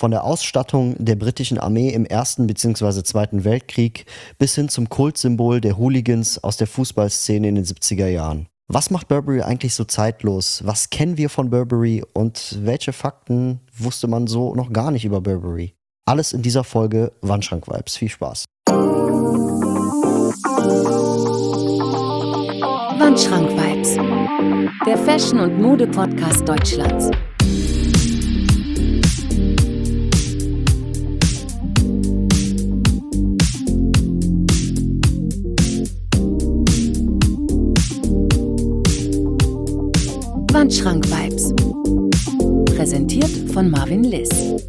Von der Ausstattung der britischen Armee im Ersten bzw. Zweiten Weltkrieg bis hin zum Kultsymbol der Hooligans aus der Fußballszene in den 70er Jahren. Was macht Burberry eigentlich so zeitlos? Was kennen wir von Burberry und welche Fakten wusste man so noch gar nicht über Burberry? Alles in dieser Folge Wandschrank-Vibes. Viel Spaß. Wandschrank-Vibes, der Fashion- und Mode-Podcast Deutschlands. Wandschrank-Vibes, präsentiert von Marvin Liss.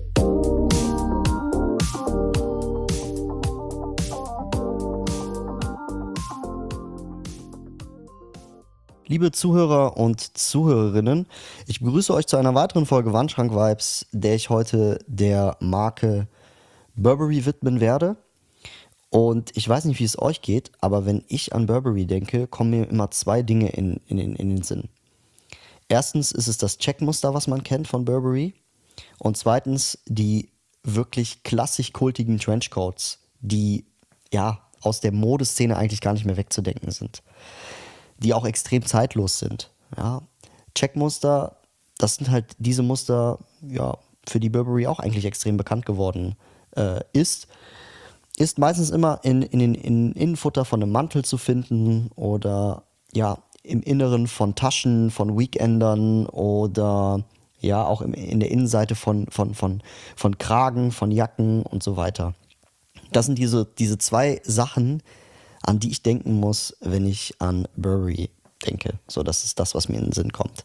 Liebe Zuhörer und Zuhörerinnen, ich begrüße euch zu einer weiteren Folge Wandschrank-Vibes, der ich heute der Marke Burberry widmen werde. Und ich weiß nicht, wie es euch geht, aber wenn ich an Burberry denke, kommen mir immer zwei Dinge in den Sinn. Erstens ist es das Checkmuster, was man kennt von Burberry. Und zweitens die wirklich klassisch kultigen Trenchcoats, die ja aus der Modeszene eigentlich gar nicht mehr wegzudenken sind. Die auch extrem zeitlos sind. Ja. Checkmuster, das sind halt diese Muster, ja, für die Burberry auch eigentlich extrem bekannt geworden ist. Ist meistens immer in Innenfutter von einem Mantel zu finden oder ja, im Inneren von Taschen, von Weekendern oder ja, auch in der Innenseite von Kragen, von Jacken und so weiter. Das sind diese zwei Sachen, an die ich denken muss, wenn ich an Burberry denke. So, das ist das, was mir in den Sinn kommt.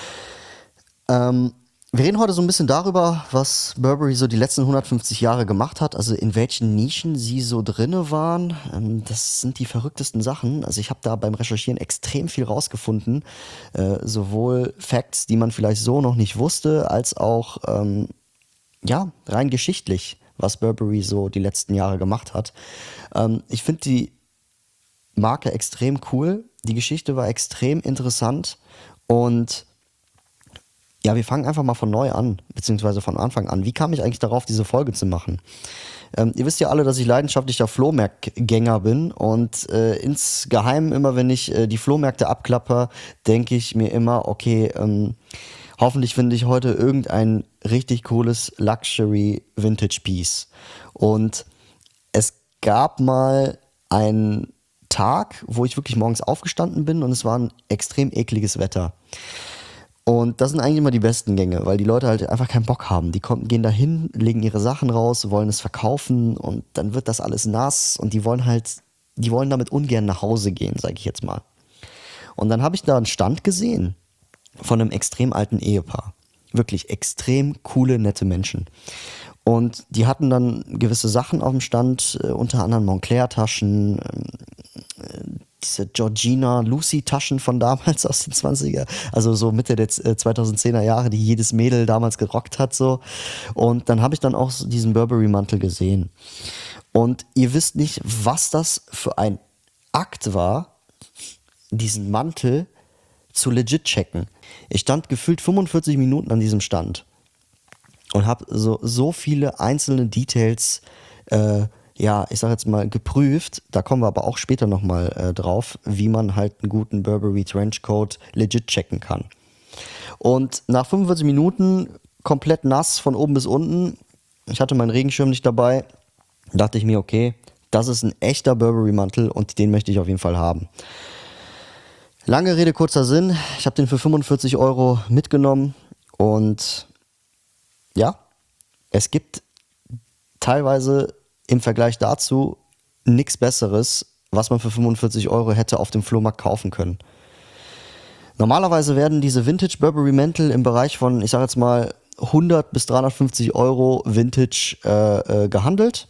Wir reden heute so ein bisschen darüber, was Burberry so die letzten 150 Jahre gemacht hat, also in welchen Nischen sie so drinne waren. Das sind die verrücktesten Sachen. Also ich habe da beim Recherchieren extrem viel rausgefunden. Sowohl Facts, die man vielleicht so noch nicht wusste, als auch ja, rein geschichtlich, was Burberry so die letzten Jahre gemacht hat. Ich finde die Marke extrem cool. Die Geschichte war extrem interessant und ja, wir fangen einfach mal von neu an, beziehungsweise von Anfang an. Wie kam ich eigentlich darauf, diese Folge zu machen? Ihr wisst ja alle, dass ich leidenschaftlicher Flohmarktgänger bin und insgeheim immer, wenn ich die Flohmärkte abklappe, denke ich mir immer, okay, hoffentlich finde ich heute irgendein richtig cooles Luxury-Vintage-Piece. Und es gab mal einen Tag, wo ich wirklich morgens aufgestanden bin und es war ein extrem ekliges Wetter. Und das sind eigentlich immer die besten Gänge, weil die Leute halt einfach keinen Bock haben. Die gehen da hin, legen ihre Sachen raus, wollen es verkaufen und dann wird das alles nass und die wollen damit ungern nach Hause gehen, sage ich jetzt mal. Und dann habe ich da einen Stand gesehen von einem extrem alten Ehepaar. Wirklich extrem coole, nette Menschen. Und die hatten dann gewisse Sachen auf dem Stand, unter anderem Moncler-Taschen, diese Georgina Lucy-Taschen von damals aus den 20er, also so Mitte der 2010er Jahre, die jedes Mädel damals gerockt hat. So. Und dann habe ich dann auch so diesen Burberry-Mantel gesehen. Und ihr wisst nicht, was das für ein Akt war, diesen Mantel zu legit checken. Ich stand gefühlt 45 Minuten an diesem Stand und habe so viele einzelne Details, ja, ich sag jetzt mal, geprüft. Da kommen wir aber auch später nochmal drauf, wie man halt einen guten Burberry Trenchcoat legit checken kann. Und nach 45 Minuten komplett nass von oben bis unten, ich hatte meinen Regenschirm nicht dabei, dachte ich mir, okay, das ist ein echter Burberry-Mantel und den möchte ich auf jeden Fall haben. Lange Rede, kurzer Sinn. Ich habe den für 45 € mitgenommen und ja, es gibt teilweise im Vergleich dazu nichts Besseres, was man für 45 € hätte auf dem Flohmarkt kaufen können. Normalerweise werden diese Vintage Burberry Mäntel im Bereich von, ich sage jetzt mal, 100 bis 350 € Vintage gehandelt.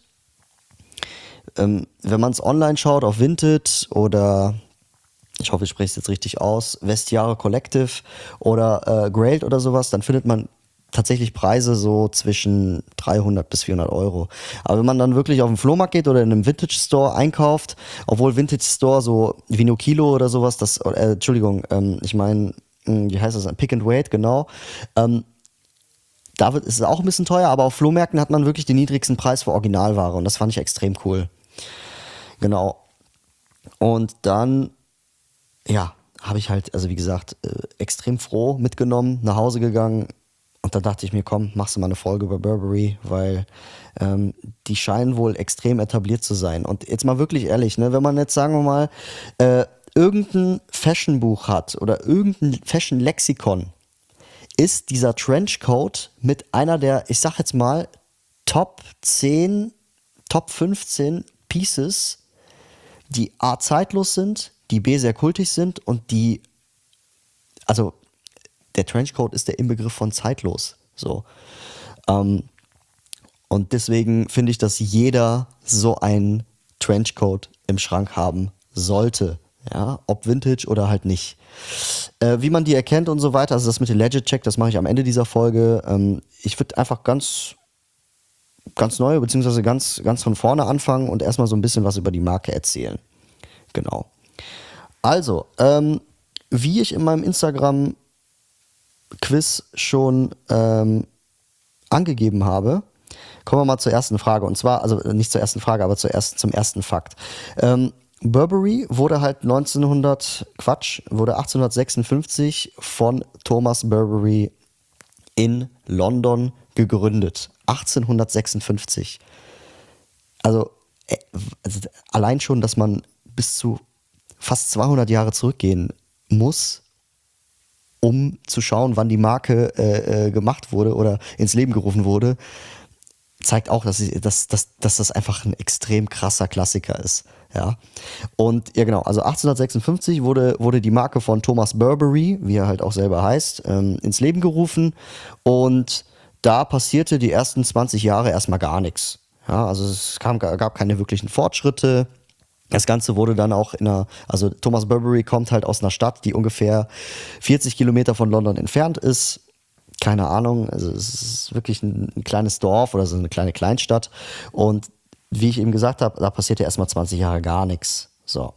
Wenn man es online schaut auf Vinted oder, ich hoffe, ich spreche es jetzt richtig aus, Vestiaire Collective oder Grailed oder sowas, dann findet man tatsächlich Preise so zwischen 300 bis 400 €. Aber wenn man dann wirklich auf den Flohmarkt geht oder in einem Vintage Store einkauft, obwohl Vintage Store so Vino Kilo oder sowas, ich meine, wie heißt das? Pick and Wait, genau. ist es auch ein bisschen teuer, aber auf Flohmärkten hat man wirklich den niedrigsten Preis für Originalware und das fand ich extrem cool. Genau. Und dann, ja, habe ich halt, also wie gesagt, extrem froh mitgenommen, nach Hause gegangen. Und dann dachte ich mir, komm, machst du mal eine Folge über Burberry, weil die scheinen wohl extrem etabliert zu sein. Und jetzt mal wirklich ehrlich, ne, wenn man jetzt, sagen wir mal, irgendein Fashionbuch hat oder irgendein Fashion-Lexikon, ist dieser Trenchcoat mit einer der, ich sag jetzt mal, Top 10, Top 15 Pieces, die A zeitlos sind, die B sehr kultig sind und die, also der Trenchcoat ist der Inbegriff von zeitlos. So. Und deswegen finde ich, dass jeder so einen Trenchcoat im Schrank haben sollte. Ja, ob Vintage oder halt nicht. Wie man die erkennt und so weiter, also das mit dem Legit-Check, das mache ich am Ende dieser Folge. Ich würde einfach ganz neu, beziehungsweise ganz von vorne anfangen und erstmal so ein bisschen was über die Marke erzählen. Genau. Also, wie ich in meinem Instagram-Quiz schon angegeben habe, kommen wir mal zur ersten Frage. Und zwar, also nicht zur ersten Frage, aber zum ersten Fakt. Burberry wurde 1856 von Thomas Burberry in London gegründet. 1856. Also allein schon, dass man bis zu fast 200 Jahre zurückgehen muss, um zu schauen, wann die Marke gemacht wurde oder ins Leben gerufen wurde, zeigt auch, dass das einfach ein extrem krasser Klassiker ist. Ja. Und ja genau, also 1856 wurde die Marke von Thomas Burberry, wie er halt auch selber heißt, ins Leben gerufen und da passierte die ersten 20 Jahre erstmal gar nichts. Ja, also es gab keine wirklichen Fortschritte. Das Ganze wurde dann auch also Thomas Burberry kommt halt aus einer Stadt, die ungefähr 40 Kilometer von London entfernt ist. Keine Ahnung, also es ist wirklich ein kleines Dorf oder so eine kleine Kleinstadt. Und wie ich eben gesagt habe, da passierte erstmal 20 Jahre gar nichts. So.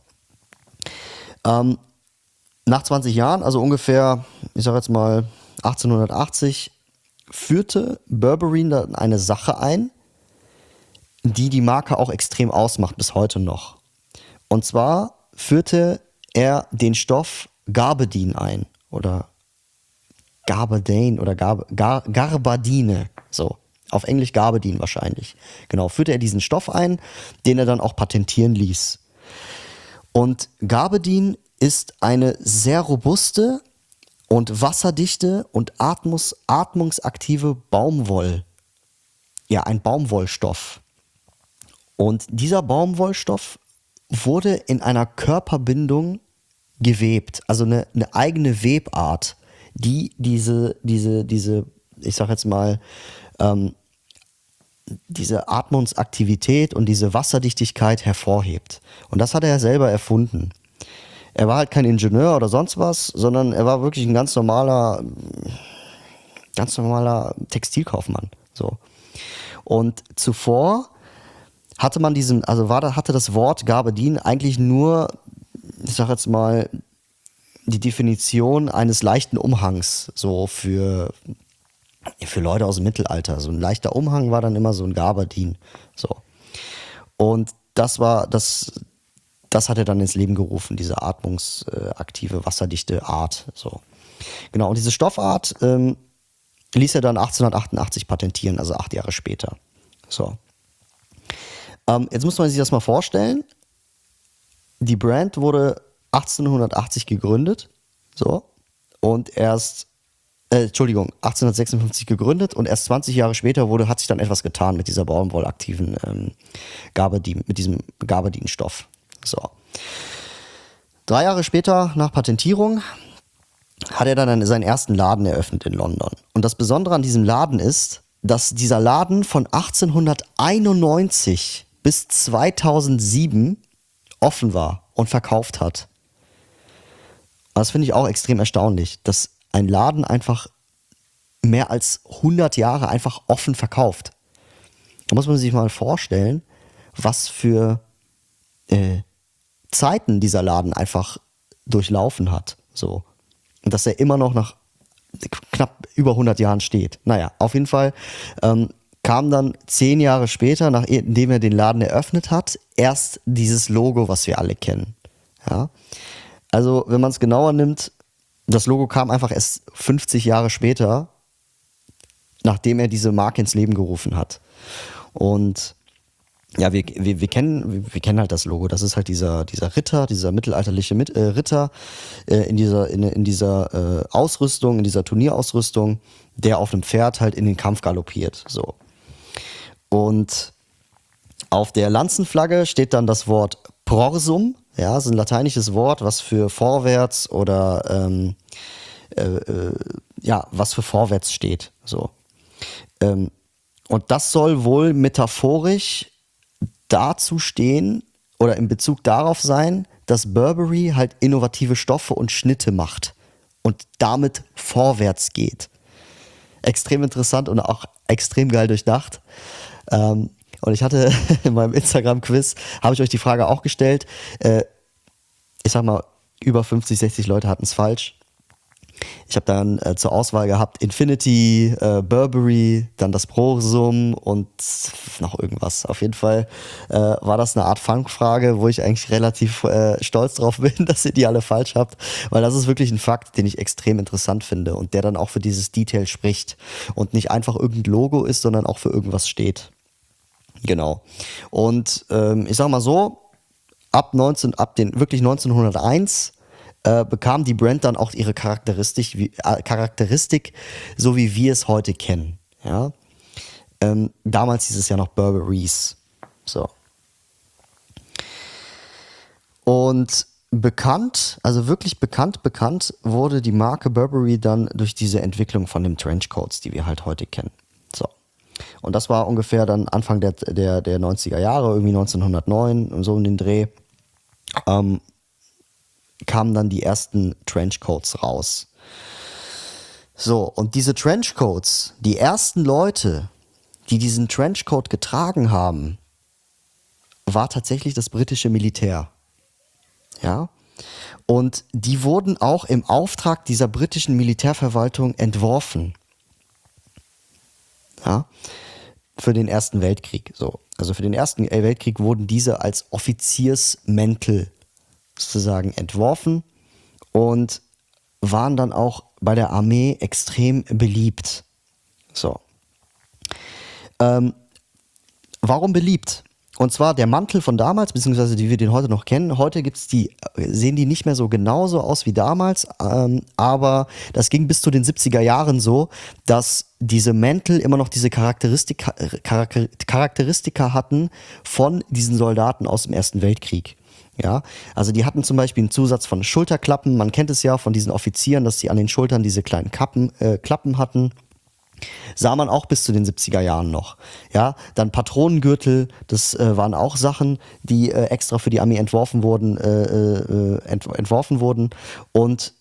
Nach 20 Jahren, also ungefähr, ich sage jetzt mal 1880, führte Burberry dann eine Sache ein, die Marke auch extrem ausmacht bis heute noch. Und zwar führte er den Stoff Gabardine ein oder Gabardine oder Gabardine, so auf Englisch Gabardine wahrscheinlich. Genau, führte er diesen Stoff ein, den er dann auch patentieren ließ. Und Gabardine ist eine sehr robuste und wasserdichte und atmungsaktive ein Baumwollstoff. Und dieser Baumwollstoff wurde in einer Körperbindung gewebt, also eine eigene Webart, die diese, ich sag jetzt mal, diese Atmungsaktivität und diese Wasserdichtigkeit hervorhebt. Und das hat er selber erfunden. Er war halt kein Ingenieur oder sonst was, sondern er war wirklich ein ganz normaler Textilkaufmann. So. Und zuvor hatte man hatte das Wort Gabardine eigentlich nur, ich sag jetzt mal, die Definition eines leichten Umhangs, so für Leute aus dem Mittelalter. So ein leichter Umhang war dann immer so ein Gabardine. So. Und das hat er dann ins Leben gerufen, diese atmungsaktive, wasserdichte Art. So. Genau, und diese Stoffart ließ er dann 1888 patentieren, also 8 Jahre später. So. Jetzt muss man sich das mal vorstellen. Die Brand wurde 1880 gegründet. So. Und 1856 gegründet und erst 20 Jahre später hat sich dann etwas getan mit dieser baumwollaktiven Gabardine, mit diesem Gabardine-Stoff. So. 3 Jahre später, nach Patentierung, hat er dann seinen ersten Laden eröffnet in London. Und das Besondere an diesem Laden ist, dass dieser Laden von 1891 bis 2007 offen war und verkauft hat. Das finde ich auch extrem erstaunlich, dass ein Laden einfach mehr als 100 Jahre einfach offen verkauft. Da muss man sich mal vorstellen, was für Zeiten dieser Laden einfach durchlaufen hat. So. Und dass er immer noch nach knapp über 100 Jahren steht. Naja, auf jeden Fall kam dann 10 Jahre später, nachdem er den Laden eröffnet hat, erst dieses Logo, was wir alle kennen. Ja? Also, wenn man es genauer nimmt, das Logo kam einfach erst 50 Jahre später, nachdem er diese Marke ins Leben gerufen hat. Und ja, wir kennen halt das Logo. Das ist halt dieser Ritter, dieser mittelalterliche Ritter in dieser Ausrüstung, in dieser Turnierausrüstung, der auf einem Pferd halt in den Kampf galoppiert. So. Und auf der Lanzenflagge steht dann das Wort Prorsum. Ja, das ist ein lateinisches Wort, was für vorwärts oder was für vorwärts steht. So. Und das soll wohl metaphorisch dazu stehen oder in Bezug darauf sein, dass Burberry halt innovative Stoffe und Schnitte macht und damit vorwärts geht. Extrem interessant und auch extrem geil durchdacht. Und ich hatte in meinem Instagram-Quiz, habe ich euch die Frage auch gestellt. Ich sag mal, über 50, 60 Leute hatten es falsch. Ich habe dann zur Auswahl gehabt Infinity, Burberry, dann das Prorsum und noch irgendwas. Auf jeden Fall war das eine Art Fangfrage, wo ich eigentlich relativ stolz drauf bin, dass ihr die alle falsch habt, weil das ist wirklich ein Fakt, den ich extrem interessant finde und der dann auch für dieses Detail spricht und nicht einfach irgendein Logo ist, sondern auch für irgendwas steht. Genau. Und ich sag mal so, ab wirklich 1901 bekam die Brand dann auch ihre Charakteristik, so wie wir es heute kennen. Ja? Damals hieß es ja noch Burberrys. So. Und also wirklich bekannt wurde die Marke Burberry dann durch diese Entwicklung von den Trenchcoats, die wir halt heute kennen. So. Und das war ungefähr dann Anfang der 90er Jahre, irgendwie 1909 und so in den Dreh. Kamen dann die ersten Trenchcoats raus. So, und diese Trenchcoats, die ersten Leute, die diesen Trenchcoat getragen haben, war tatsächlich das britische Militär. Ja? Und die wurden auch im Auftrag dieser britischen Militärverwaltung entworfen. Ja? Für den Ersten Weltkrieg. So. Also für den Ersten Weltkrieg wurden diese als Offiziersmäntel sozusagen entworfen und waren dann auch bei der Armee extrem beliebt. So. Warum beliebt? Und zwar der Mantel von damals, beziehungsweise die wir den heute noch kennen. Heute sehen die nicht mehr so genauso aus wie damals, aber das ging bis zu den 70er Jahren so, dass diese Mäntel immer noch diese Charakteristika hatten von diesen Soldaten aus dem Ersten Weltkrieg. Ja, also die hatten zum Beispiel einen Zusatz von Schulterklappen. Man kennt es ja von diesen Offizieren, dass sie an den Schultern diese kleinen Klappen hatten. Sah man auch bis zu den 70er Jahren noch. Ja, dann Patronengürtel, das waren auch Sachen, die extra für die Armee entworfen wurden. Und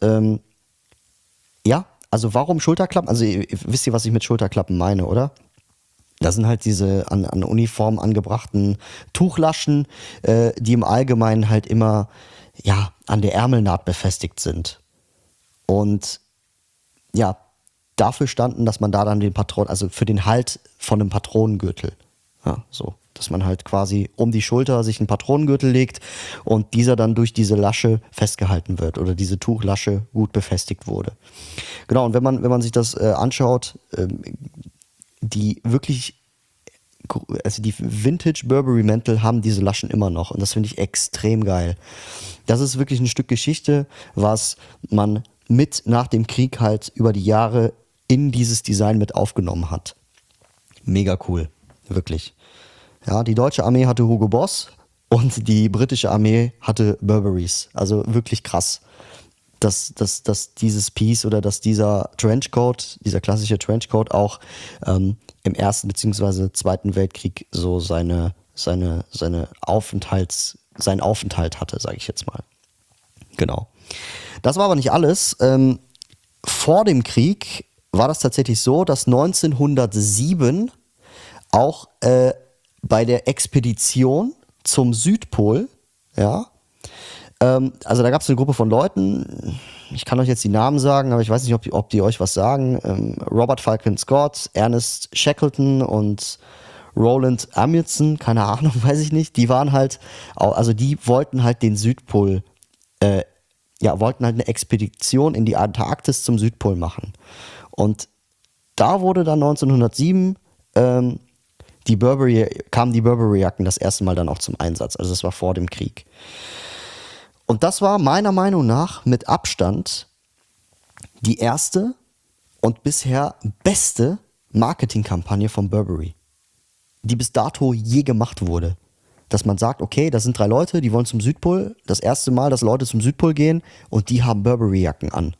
also warum Schulterklappen? Also wisst ihr, was ich mit Schulterklappen meine, oder? Das sind halt diese an Uniform angebrachten Tuchlaschen, die im Allgemeinen halt immer an der Ärmelnaht befestigt sind. Und ja, dafür standen, dass man da dann also für den Halt von einem Patronengürtel, so, dass man halt quasi um die Schulter sich einen Patronengürtel legt und dieser dann durch diese Lasche festgehalten wird oder diese Tuchlasche gut befestigt wurde. Genau, und wenn man sich das anschaut, die Vintage Burberry Mäntel haben diese Laschen immer noch und das finde ich extrem geil. Das ist wirklich ein Stück Geschichte, was man mit nach dem Krieg halt über die Jahre in dieses Design mit aufgenommen hat. Mega cool, wirklich. Ja, die deutsche Armee hatte Hugo Boss und die britische Armee hatte Burberrys. Also wirklich krass, dass dieses Piece oder dass dieser Trenchcoat, dieser klassische Trenchcoat auch im Ersten bzw. Zweiten Weltkrieg so seinen Aufenthalt hatte, sage ich jetzt mal. Genau. Das war aber nicht alles. Vor dem Krieg war das tatsächlich so, dass 1907 auch bei der Expedition zum Südpol, Also da gab es eine Gruppe von Leuten, ich kann euch jetzt die Namen sagen, aber ich weiß nicht, ob die euch was sagen. Robert Falcon Scott, Ernest Shackleton und Roland Amundsen, keine Ahnung, weiß ich nicht. Die waren halt, also die wollten halt den Südpol, wollten halt eine Expedition in die Antarktis zum Südpol machen. Und da wurde dann 1907 kamen die Burberry-Jacken das erste Mal dann auch zum Einsatz. Also das war vor dem Krieg. Und das war meiner Meinung nach mit Abstand die erste und bisher beste Marketingkampagne von Burberry, die bis dato je gemacht wurde. Dass man sagt, okay, das sind 3 Leute, die wollen zum Südpol. Das erste Mal, dass Leute zum Südpol gehen und die haben Burberry-Jacken an.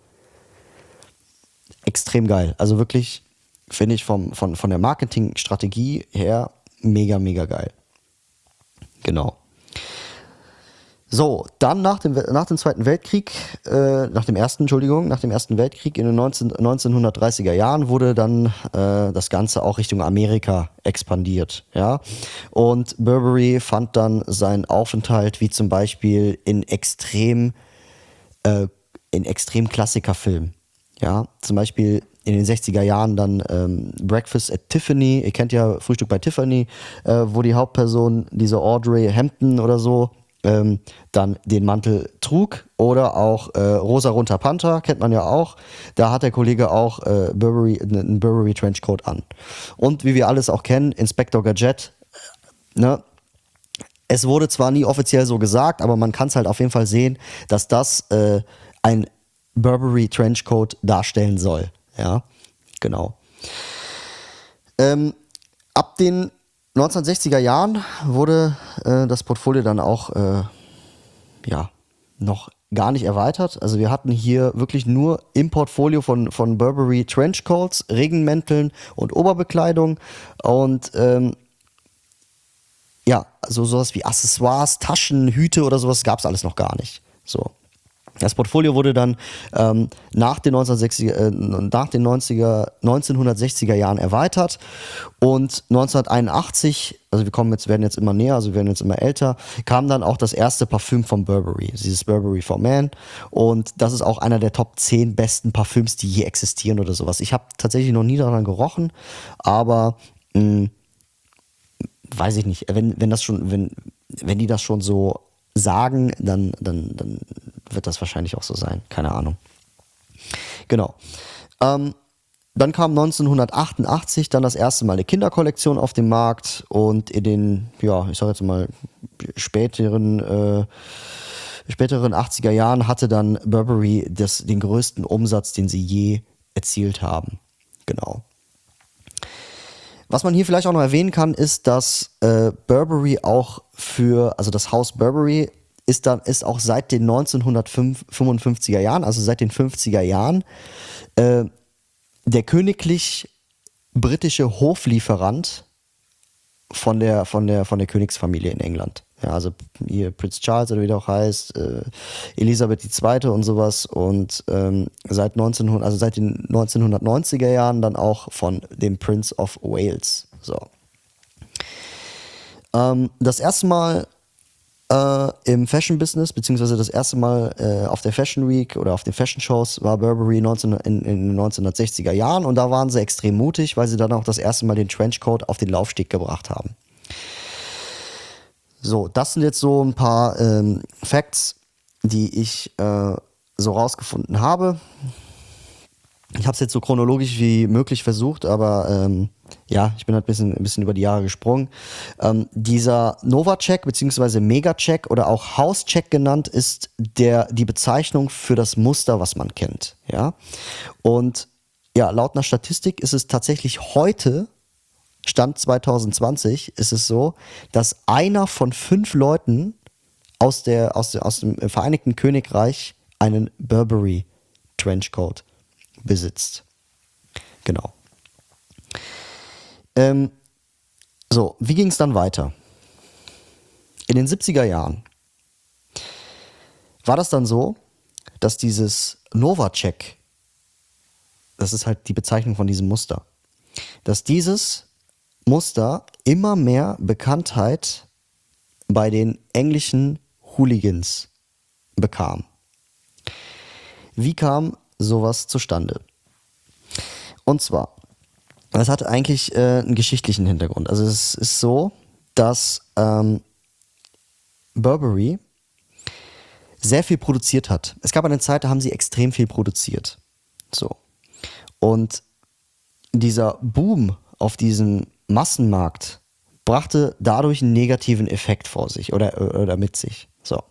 Extrem geil. Also wirklich, finde ich von der Marketingstrategie her mega, mega geil. Genau. So, dann nach dem Zweiten Weltkrieg, nach dem Ersten Weltkrieg in den 1930er Jahren wurde dann das Ganze auch Richtung Amerika expandiert, ja. Und Burberry fand dann seinen Aufenthalt wie zum Beispiel in extrem Klassikerfilmen, ja. Zum Beispiel in den 60er Jahren dann Breakfast at Tiffany, ihr kennt ja Frühstück bei Tiffany, wo die Hauptperson, diese Audrey Hepburn oder so, dann den Mantel trug, oder auch Rosa-Roter Panther, kennt man ja auch. Da hat der Kollege auch einen Burberry Trenchcoat an. Und wie wir alles auch kennen, Inspector Gadget, ne? Es wurde zwar nie offiziell so gesagt, aber man kann es halt auf jeden Fall sehen, dass das ein Burberry Trenchcoat darstellen soll. Ja, genau. Ab den 1960er Jahren wurde das Portfolio dann auch noch gar nicht erweitert. Also wir hatten hier wirklich nur im Portfolio von Burberry Trenchcoats, Regenmänteln und Oberbekleidung und also sowas wie Accessoires, Taschen, Hüte oder sowas gab es alles noch gar nicht. So. Das Portfolio wurde dann nach den 1960er Jahren erweitert und 1981, also werden jetzt immer näher, also wir werden jetzt immer älter, kam dann auch das erste Parfüm von Burberry, dieses Burberry for Man, und das ist auch einer der Top 10 besten Parfüms, die je existieren oder sowas. Ich habe tatsächlich noch nie daran gerochen, aber weiß ich nicht, wenn die das schon so sagen, dann wird das wahrscheinlich auch so sein. Keine Ahnung. Genau. Dann kam 1988 dann das erste Mal eine Kinderkollektion auf den Markt und in den, ich sag jetzt mal, späteren 80er Jahren hatte dann Burberry den größten Umsatz, den sie je erzielt haben. Genau. Was man hier vielleicht auch noch erwähnen kann, ist, dass Burberry auch also das Haus Burberry ist auch seit den 1955er Jahren, also seit den 50er Jahren, der königlich britische Hoflieferant von der Königsfamilie in England. Ja, also hier Prinz Charles oder wie der auch heißt, Elisabeth II. Und sowas, und seit den 1990er Jahren dann auch von dem Prince of Wales. So. Das erste Mal im Fashion-Business, beziehungsweise das erste Mal auf der Fashion Week oder auf den Fashion-Shows war Burberry in den 1960er Jahren, und da waren sie extrem mutig, weil sie dann auch das erste Mal den Trenchcoat auf den Laufsteg gebracht haben. So, das sind jetzt so ein paar Facts, die ich so rausgefunden habe. Ich habe es jetzt so chronologisch wie möglich versucht, aber ich bin halt ein bisschen über die Jahre gesprungen. Dieser Nova-Check bzw. Mega-Check oder auch House-Check genannt ist die Bezeichnung für das Muster, was man kennt. Ja? Und laut einer Statistik ist es tatsächlich heute, Stand 2020, ist es so, dass einer von 5 Leuten aus dem Vereinigten Königreich einen Burberry Trenchcoat besitzt. Genau. So, wie ging es dann weiter? In den 70er Jahren war das dann so, dass dieses Nova-Check, das ist halt die Bezeichnung von diesem Muster, dass dieses Muster immer mehr Bekanntheit bei den englischen Hooligans bekam. Wie kam sowas zustande? Und zwar, das hat eigentlich einen geschichtlichen Hintergrund. Also es ist so, dass Burberry sehr viel produziert hat. Es gab eine Zeit, da haben sie extrem viel produziert. So. Und dieser Boom auf diesem Massenmarkt brachte dadurch einen negativen Effekt vor sich oder mit sich. So.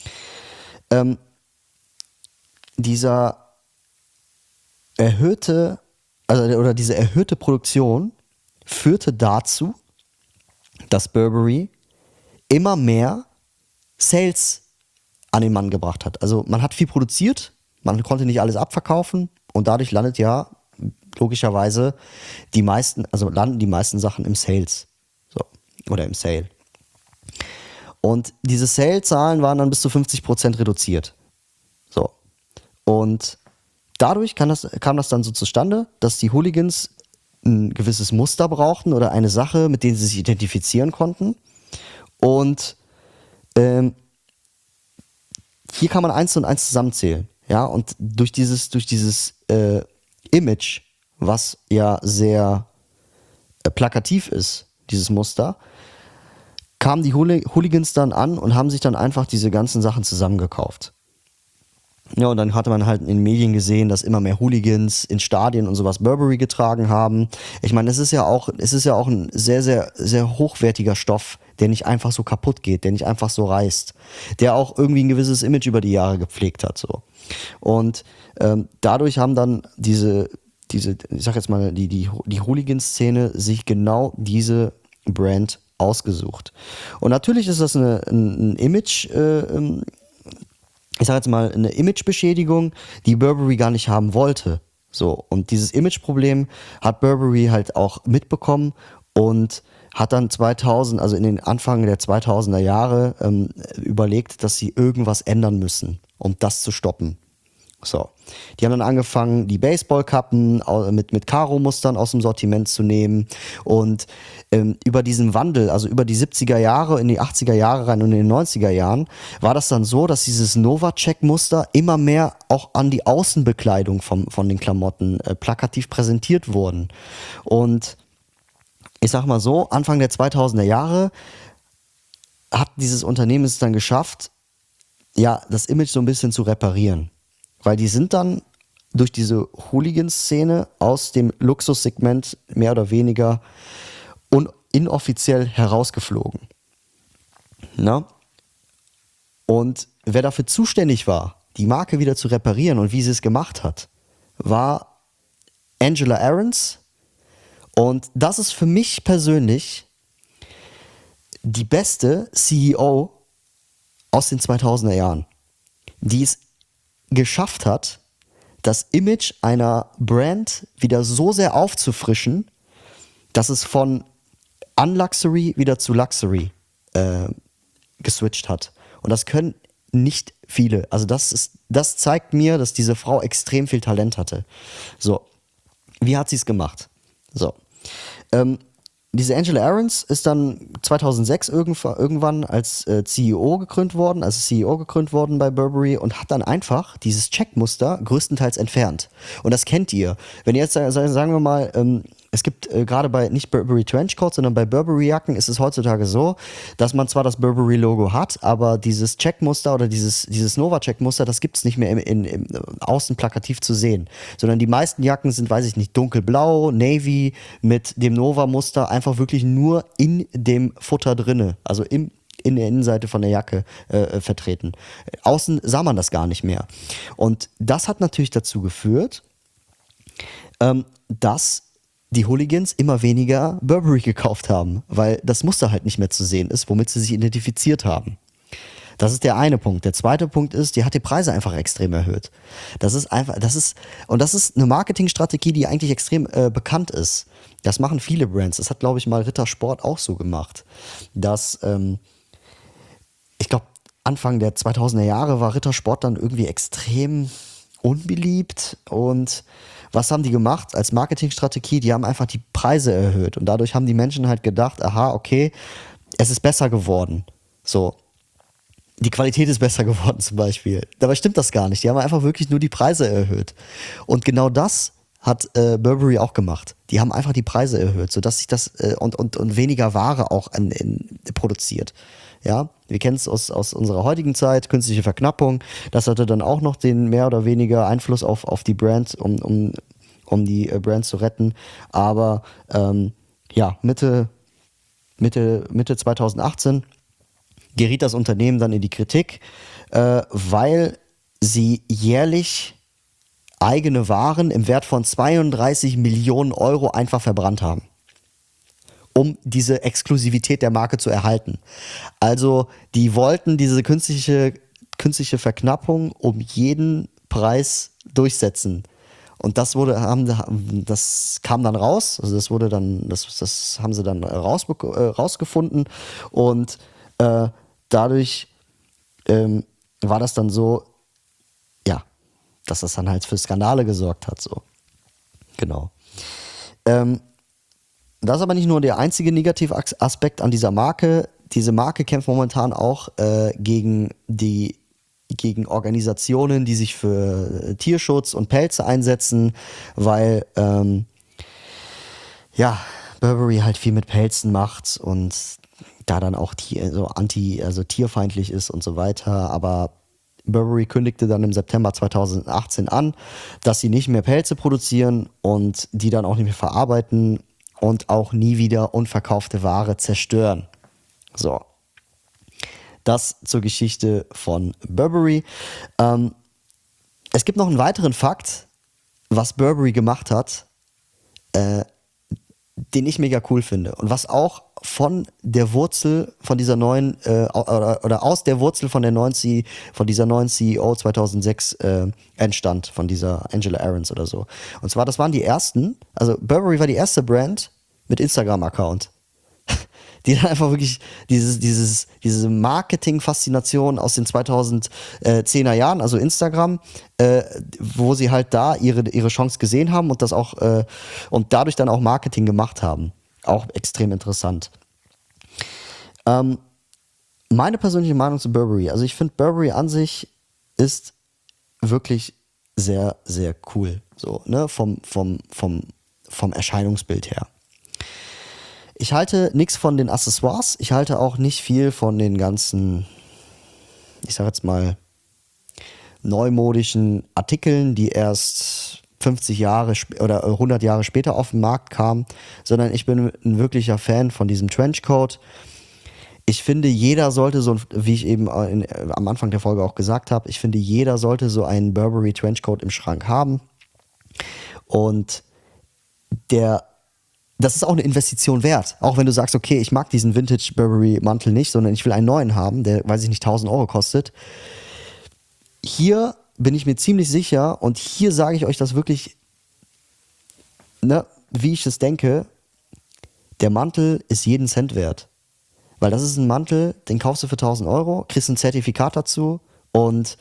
Dieser erhöhte, oder diese erhöhte Produktion führte dazu, dass Burberry immer mehr Sales an den Mann gebracht hat. Also man hat viel produziert, man konnte nicht alles abverkaufen und dadurch landet ja logischerweise landen die meisten Sachen im Sales. So. Oder im Sale. Und diese Sale-Zahlen waren dann bis zu 50% reduziert. So. Und dadurch kam das dann so zustande, dass die Hooligans ein gewisses Muster brauchten oder eine Sache, mit denen sie sich identifizieren konnten. Und hier kann man 1 und 1 zusammenzählen. Ja? Und durch dieses Image, was ja sehr plakativ ist, dieses Muster, kamen die Hooligans dann an und haben sich dann einfach diese ganzen Sachen zusammengekauft. Ja, und dann hatte man halt in den Medien gesehen, dass immer mehr Hooligans in Stadien und sowas Burberry getragen haben. Ich meine, es ist ja auch ein sehr, sehr, sehr hochwertiger Stoff, der nicht einfach so kaputt geht, der nicht einfach so reißt, der auch irgendwie ein gewisses Image über die Jahre gepflegt hat. So. Und dadurch haben dann ich sag jetzt mal, die Hooligan-Szene sich genau diese Brand ausgesucht. Und natürlich ist das ein Image, ich sag jetzt mal, eine Imagebeschädigung, die Burberry gar nicht haben wollte. So, und dieses Imageproblem hat Burberry halt auch mitbekommen und hat dann 2000, also in den Anfang der 2000er Jahre, überlegt, dass sie irgendwas ändern müssen, um das zu stoppen. So. Die haben dann angefangen, die Baseballkappen mit Karo-Mustern aus dem Sortiment zu nehmen und über diesen Wandel, also über die 70er Jahre in die 80er Jahre rein und in den 90er Jahren, war das dann so, dass dieses Novacek-Muster immer mehr auch an die Außenbekleidung von den Klamotten plakativ präsentiert wurden. Und ich sag mal so, Anfang der 2000er Jahre hat dieses Unternehmen es dann geschafft, ja, das Image so ein bisschen zu reparieren. Weil die sind dann durch diese Hooligan-Szene aus dem Luxussegment mehr oder weniger inoffiziell herausgeflogen. Na? Und wer dafür zuständig war, die Marke wieder zu reparieren und wie sie es gemacht hat, war Angela Ahrendts. Und das ist für mich persönlich die beste CEO aus den 2000er Jahren, die es geschafft hat, das Image einer Brand wieder so sehr aufzufrischen, dass es von Unluxury wieder zu Luxury geswitcht hat. Und das können nicht viele. Also das zeigt mir, dass diese Frau extrem viel Talent hatte. So, wie hat sie es gemacht? So, diese Angela Ahrendts ist dann 2006 irgendwann als CEO gekrönt worden bei Burberry und hat dann einfach dieses Checkmuster größtenteils entfernt. Und das kennt ihr. Wenn ihr jetzt, sagen wir mal, es gibt gerade bei nicht Burberry Trenchcoats, sondern bei Burberry Jacken ist es heutzutage so, dass man zwar das Burberry Logo hat, aber dieses Checkmuster oder dieses Nova-Checkmuster, das gibt es nicht mehr im außen plakativ zu sehen. Sondern die meisten Jacken sind, weiß ich nicht, dunkelblau, Navy mit dem Nova-Muster einfach wirklich nur in dem Futter drinne, also in der Innenseite von der Jacke vertreten. Außen sah man das gar nicht mehr. Und das hat natürlich dazu geführt, dass die Hooligans immer weniger Burberry gekauft haben, weil das Muster halt nicht mehr zu sehen ist, womit sie sich identifiziert haben. Das ist der eine Punkt. Der zweite Punkt ist, die hat die Preise einfach extrem erhöht. Das ist eine Marketingstrategie, die eigentlich extrem bekannt ist. Das machen viele Brands. Das hat, glaube ich, mal Rittersport auch so gemacht. Dass, ich glaube, Anfang der 2000er Jahre war Rittersport dann irgendwie extrem unbeliebt. Und was haben die gemacht als Marketingstrategie? Die haben einfach die Preise erhöht. Und dadurch haben die Menschen halt gedacht, aha, okay, es ist besser geworden. So. die Qualität ist besser geworden zum Beispiel. Dabei stimmt das gar nicht. Die haben einfach wirklich nur die Preise erhöht. Und genau das hat Burberry auch gemacht. Die haben einfach die Preise erhöht, sodass sich das und weniger Ware auch produziert. Ja, wir kennen es aus unserer heutigen Zeit, künstliche Verknappung. Das hatte dann auch noch den mehr oder weniger Einfluss auf die Brand, um die Brand zu retten. Aber ja, Mitte 2018 geriet das Unternehmen dann in die Kritik, weil sie jährlich eigene Waren im Wert von 32 Millionen Euro einfach verbrannt haben, um diese Exklusivität der Marke zu erhalten. Also die wollten diese künstliche Verknappung um jeden Preis durchsetzen. Und das kam dann raus, also das haben sie dann rausgefunden und dadurch war das dann so, ja, dass das dann halt für Skandale gesorgt hat, so. Genau. Das ist aber nicht nur der einzige negative Aspekt an dieser Marke. Diese Marke kämpft momentan auch gegen Organisationen, die sich für Tierschutz und Pelze einsetzen, weil ja, Burberry halt viel mit Pelzen macht und da dann auch tierfeindlich ist und so weiter. Aber Burberry kündigte dann im September 2018 an, dass sie nicht mehr Pelze produzieren und die dann auch nicht mehr verarbeiten und auch nie wieder unverkaufte Ware zerstören. So. Das zur Geschichte von Burberry. Es gibt noch einen weiteren Fakt, was Burberry gemacht hat, den ich mega cool finde und was auch von der Wurzel von dieser neuen oder aus der Wurzel von dieser neuen CEO 2006 entstand, von dieser Angela Ahrens oder so. Und zwar, das waren die ersten, also Burberry war die erste Brand mit Instagram-Account, die dann einfach wirklich diese Marketing-Faszination aus den 2010er Jahren, also Instagram, wo sie halt da ihre Chance gesehen haben und das auch und dadurch dann auch Marketing gemacht haben. Auch extrem interessant. Meine persönliche Meinung zu Burberry, also ich finde Burberry an sich ist wirklich sehr, sehr cool, so, ne, vom Erscheinungsbild her. Ich halte nichts von den Accessoires, ich halte auch nicht viel von den ganzen, ich sag jetzt mal, neumodischen Artikeln, die erst 50 Jahre oder 100 Jahre später auf den Markt kamen, sondern ich bin ein wirklicher Fan von diesem Trenchcoat. Ich finde, jeder sollte so, wie ich eben am Anfang der Folge auch gesagt habe, ich finde, jeder sollte so einen Burberry Trenchcoat im Schrank haben. Und das ist auch eine Investition wert. Auch wenn du sagst, okay, ich mag diesen Vintage Burberry Mantel nicht, sondern ich will einen neuen haben, der, weiß ich nicht, 1.000 Euro kostet. Hier bin ich mir ziemlich sicher und hier sage ich euch das wirklich, ne, wie ich es denke, der Mantel ist jeden Cent wert. Weil das ist ein Mantel, den kaufst du für 1.000 Euro, kriegst ein Zertifikat dazu und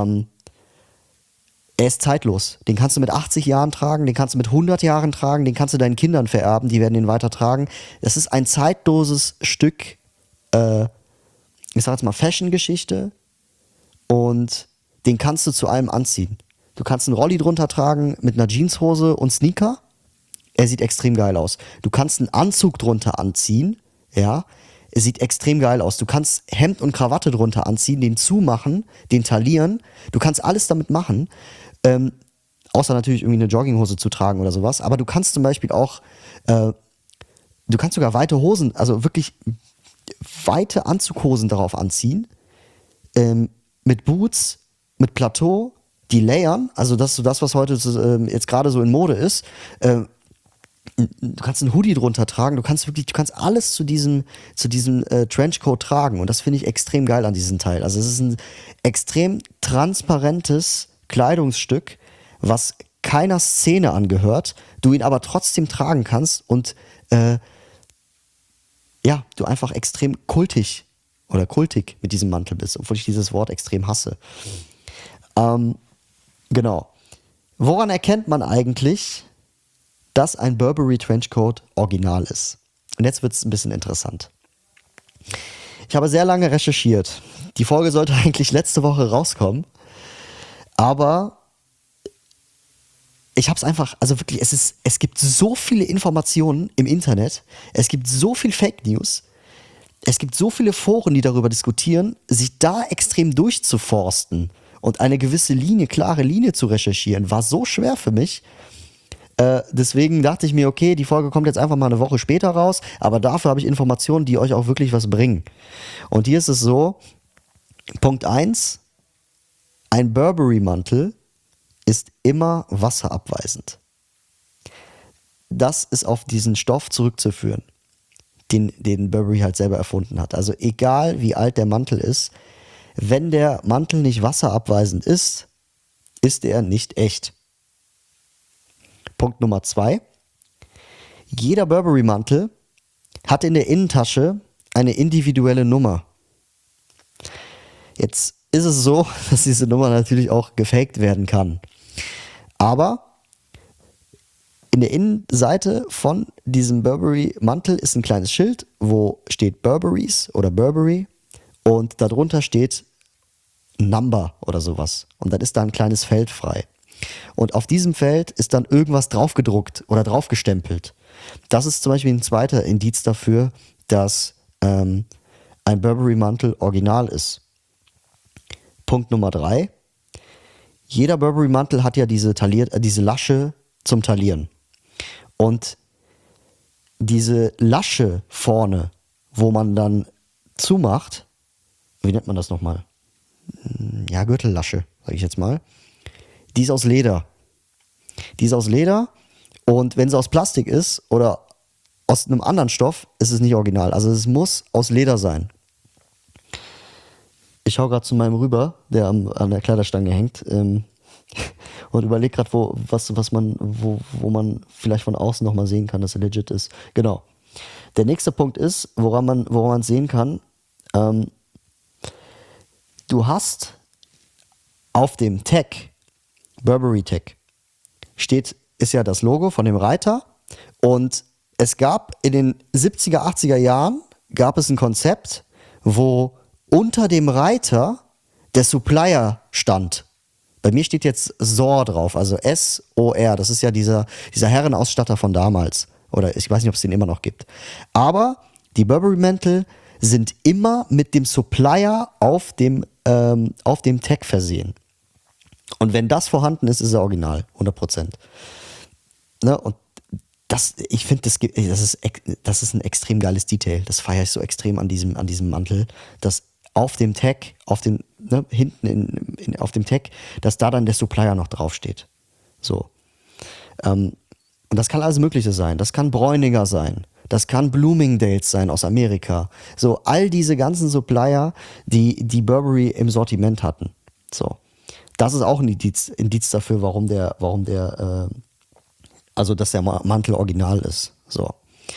er ist zeitlos. Den kannst du mit 80 Jahren tragen, den kannst du mit 100 Jahren tragen, den kannst du deinen Kindern vererben, die werden den weitertragen. Das ist ein zeitloses Stück, ich sag jetzt mal Fashion-Geschichte und den kannst du zu allem anziehen. Du kannst einen Rolli drunter tragen mit einer Jeanshose und Sneaker. Er sieht extrem geil aus. Du kannst einen Anzug drunter anziehen, ja. Er sieht extrem geil aus. Du kannst Hemd und Krawatte drunter anziehen, den zumachen, den taillieren. Du kannst alles damit machen. Außer natürlich irgendwie eine Jogginghose zu tragen oder sowas. Aber du kannst zum Beispiel auch, du kannst sogar weite Hosen, also wirklich weite Anzughosen darauf anziehen. Mit Boots, mit Plateau, die layern. Also das ist so das, was heute jetzt gerade so in Mode ist. Du kannst einen Hoodie drunter tragen, du kannst alles zu diesem Trenchcoat tragen und das finde ich extrem geil an diesem Teil. Also es ist ein extrem transparentes Kleidungsstück, was keiner Szene angehört, du ihn aber trotzdem tragen kannst und ja, du einfach extrem kultig mit diesem Mantel bist, obwohl ich dieses Wort extrem hasse. Genau. Woran erkennt man eigentlich, dass ein Burberry Trenchcoat original ist? Und jetzt wird es ein bisschen interessant. Ich habe sehr lange recherchiert. Die Folge sollte eigentlich letzte Woche rauskommen. Aber ich habe es einfach, also wirklich, es gibt so viele Informationen im Internet. Es gibt so viel Fake News. Es gibt so viele Foren, die darüber diskutieren, sich da extrem durchzuforsten und eine gewisse Linie, klare Linie zu recherchieren, war so schwer für mich. Deswegen dachte ich mir, okay, die Folge kommt jetzt einfach mal eine Woche später raus, aber dafür habe ich Informationen, die euch auch wirklich was bringen. Und hier ist es so, Punkt 1, ein Burberry-Mantel ist immer wasserabweisend. Das ist auf diesen Stoff zurückzuführen, den Burberry halt selber erfunden hat. Also egal wie alt der Mantel ist, wenn der Mantel nicht wasserabweisend ist, ist er nicht echt. Punkt Nummer 2. Jeder Burberry-Mantel hat in der Innentasche eine individuelle Nummer. Jetzt ist es so, dass diese Nummer natürlich auch gefaked werden kann. Aber in der Innenseite von diesem Burberry-Mantel ist ein kleines Schild, wo steht Burberrys oder Burberry und darunter steht Number oder sowas. Und dann ist da ein kleines Feld frei. Und auf diesem Feld ist dann irgendwas draufgedruckt oder draufgestempelt. Das ist zum Beispiel ein zweiter Indiz dafür, dass ein Burberry-Mantel original ist. Punkt Nummer 3. Jeder Burberry-Mantel hat ja diese Lasche zum Talieren. Und diese Lasche vorne, wo man dann zumacht, wie nennt man das nochmal? Ja, Gürtellasche, sage ich jetzt mal. Die ist aus Leder. Die ist aus Leder und wenn sie aus Plastik ist oder aus einem anderen Stoff, ist es nicht original. Also es muss aus Leder sein. Ich schaue gerade zu meinem rüber, der an der Kleiderstange hängt und überlege gerade, wo man vielleicht von außen nochmal sehen kann, dass er legit ist. Genau. Der nächste Punkt ist, woran man sehen kann, du hast auf dem Tag, Burberry Tag, ist ja das Logo von dem Reiter und es gab in den 70er, 80er Jahren gab es ein Konzept, wo unter dem Reiter der Supplier stand. Bei mir steht jetzt SOR drauf, also S-O-R, das ist ja dieser Herrenausstatter von damals. Oder ich weiß nicht, ob es den immer noch gibt. Aber die Burberry-Mäntel sind immer mit dem Supplier auf dem Tag versehen. Und wenn das vorhanden ist, ist er original, 100%. Ne? Und ich finde, das ist ein extrem geiles Detail. Das feiere ich so extrem an diesem Mantel, dass auf dem Tag, hinten auf dem Tag, dass da dann der Supplier noch draufsteht. So. Und das kann alles Mögliche sein. Das kann Bräuninger sein. Das kann Bloomingdale's sein aus Amerika. So, all diese ganzen Supplier, die Burberry im Sortiment hatten. So. Das ist auch ein Indiz dafür, dass der Mantel original ist. So.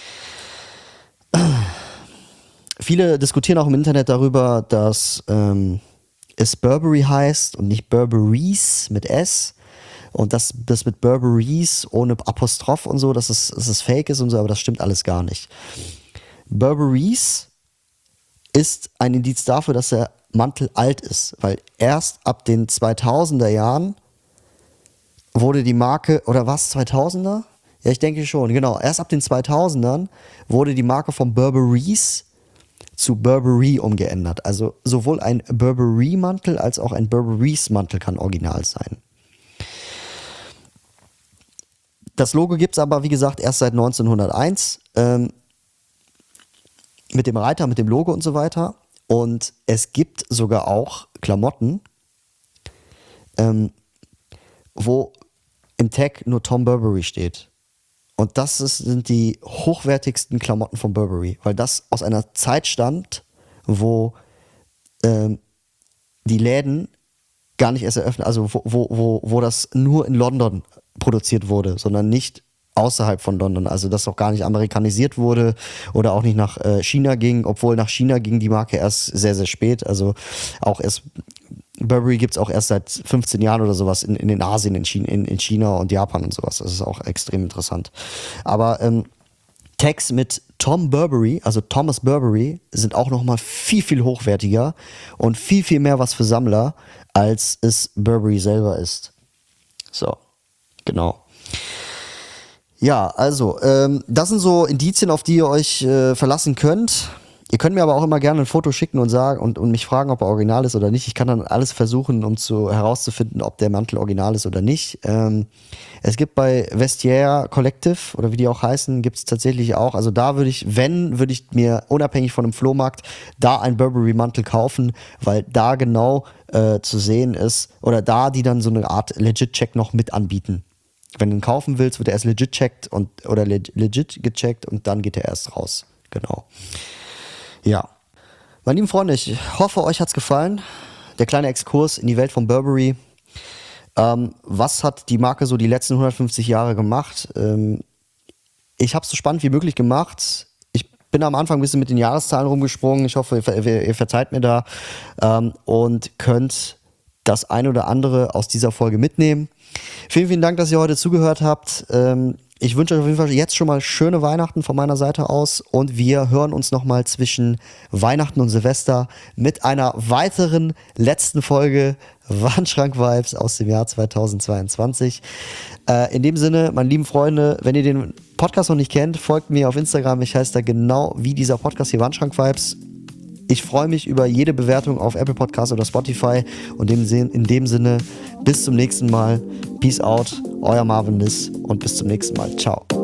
Viele diskutieren auch im Internet darüber, dass es Burberry heißt und nicht Burberrys mit S. Und das mit Burberrys ohne Apostroph und so, dass es fake ist und so, aber das stimmt alles gar nicht. Burberrys ist ein Indiz dafür, dass der Mantel alt ist, weil erst ab den 2000er Jahren wurde die Marke, oder was, 2000er? Ja, ich denke schon, genau. Erst ab den 2000ern wurde die Marke von Burberrys zu Burberry umgeändert. Also sowohl ein Burberry-Mantel als auch ein Burberrys-Mantel kann original sein. Das Logo gibt es aber, wie gesagt, erst seit 1901 mit dem Reiter, mit dem Logo und so weiter. Und es gibt sogar auch Klamotten, wo im Tag nur Tom Burberry steht. Und sind die hochwertigsten Klamotten von Burberry, weil das aus einer Zeit stammt, wo die Läden gar nicht erst eröffnet, also wo das nur in London produziert wurde, sondern nicht außerhalb von London, also das auch gar nicht amerikanisiert wurde oder auch nicht nach China ging, obwohl nach China ging die Marke erst sehr, sehr spät, also auch erst Burberry gibt es auch erst seit 15 Jahren oder sowas in Asien, in China und Japan und sowas, das ist auch extrem interessant. Aber Tags mit Tom Burberry, also Thomas Burberry, sind auch nochmal viel, viel hochwertiger und viel, viel mehr was für Sammler, als es Burberry selber ist. So, genau. Ja, also, das sind so Indizien, auf die ihr euch verlassen könnt. Ihr könnt mir aber auch immer gerne ein Foto schicken und sagen und mich fragen, ob er original ist oder nicht. Ich kann dann alles versuchen, um herauszufinden, ob der Mantel original ist oder nicht. Es gibt bei Vestiaire Collective, oder wie die auch heißen, gibt es tatsächlich auch, also da würde ich mir unabhängig von einem Flohmarkt da einen Burberry-Mantel kaufen, weil da genau zu sehen ist, oder da die dann so eine Art Legit-Check noch mit anbieten. Wenn du ihn kaufen willst, wird er erst legit gecheckt und dann geht er erst raus. Genau. Ja, meine lieben Freunde, ich hoffe, euch hat's gefallen. Der kleine Exkurs in die Welt von Burberry. Was hat die Marke so die letzten 150 Jahre gemacht? Ich habe es so spannend wie möglich gemacht. Ich bin am Anfang ein bisschen mit den Jahreszahlen rumgesprungen. Ich hoffe, ihr verzeiht mir da und könnt das ein oder andere aus dieser Folge mitnehmen. Vielen, vielen Dank, dass ihr heute zugehört habt. Ich wünsche euch auf jeden Fall jetzt schon mal schöne Weihnachten von meiner Seite aus und wir hören uns nochmal zwischen Weihnachten und Silvester mit einer weiteren letzten Folge Wandschrank-Vibes aus dem Jahr 2022. In dem Sinne, meine lieben Freunde, wenn ihr den Podcast noch nicht kennt, folgt mir auf Instagram. Ich heiße da genau wie dieser Podcast hier, Wandschrank-Vibes. Ich freue mich über jede Bewertung auf Apple Podcasts oder Spotify und in dem Sinne, bis zum nächsten Mal. Peace out, euer Marvin Liss und bis zum nächsten Mal. Ciao.